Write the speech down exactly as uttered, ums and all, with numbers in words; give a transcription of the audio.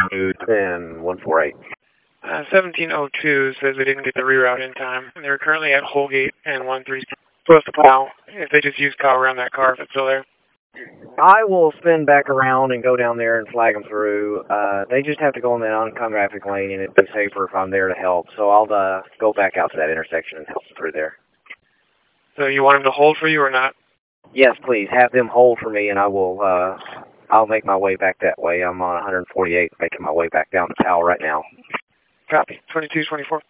two ten one four eight. Uh, seventeen oh two says they didn't get the reroute in time. They're currently at Holgate and one three supposed to plow. If they just use cow around that car, if it's still there. I will spin back around and go down there and flag them through. Uh, they just have to go in that oncoming traffic lane, and it'd be safer if I'm there to help. So I'll uh, go back out to that intersection and help them through there. So you want them to hold for you or not? Yes, please. Have them hold for me, and I will, uh, I'll make my way back that way. I'm on one forty-eight, making my way back down to Powell right now. Copy. twenty-two twenty-four.